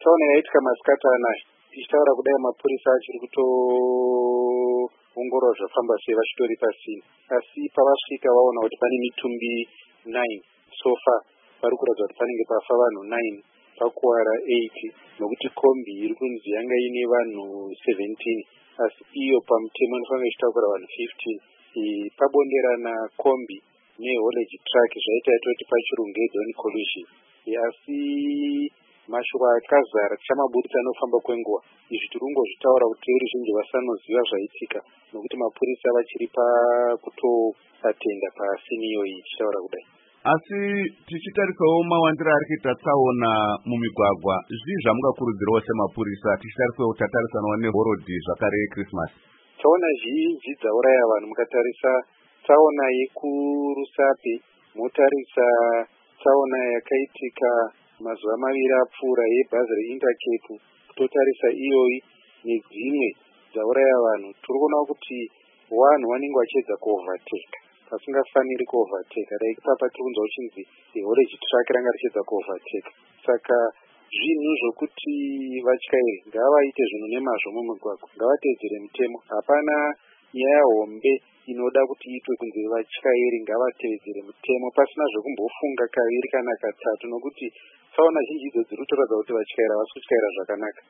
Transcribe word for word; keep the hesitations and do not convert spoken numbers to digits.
tsaona yaitika masikati anaya tichitaura kudai mapurisa achiri kutoongorora zvafamba sei vachitori pasina, asi pavasvika vaona kuti pane mitumbi nine so far vari kuratidza kuti panenge pafa vanhu nine pakuwara eight nokuti kombi iri kunzi yanga ine vanhu seventeen asi iyo pamutemo inofanira ichitakura vanhu fifteen. Pabonderana kombi nehaulage truck zvaita yatoti pachirungu head-on collision, asi mashoko akazara tichamaburisa anofamba kwenguva. Izvi tiri kungozvitaura kuti veruzhinji vasanoziva zvaitika nokuti mapurisa vachiri pakutoatenda pasini iyoyi tichitaura kudai. Asi tichitarisawo mawandiro ari kuita tsaona mumigwagwa, zvii zvamungakurudzirawo semapurisa tichitarisawo tatarisanawo nehorodhi zvakare yeChristmas? Tsaona zhinji dzauraya vanhu, mukatarisa tsaona yekuRusape, motarisa tsaona yakaitika mazuva maviri apfuura yebhazi reIntercape, kutotarisa iyoyi nedzimwe dzauraya vanhu, tiri kuona kuti vanhu vanenge vachiedza kuovateka vasingafaniri kuovateka. Dai papa tiri kunzwa uchinzi haulage truck ranga richiedza kuovateka. Saka zvinhu zvokuti vatyairi ngavaite zvinhu nemazvo mumigwagwa, ngavatedzere mutemo. Hapana nyaya hombe inoda kuti iitwe kunze vatyairi ngavatedzere mutemo pasina zvekumbofunga kaviri kana katatu, nokuti tsaona zhinji idzo dziri kutoratidza kuti vatyairi havasi kutyaira zvakanaka.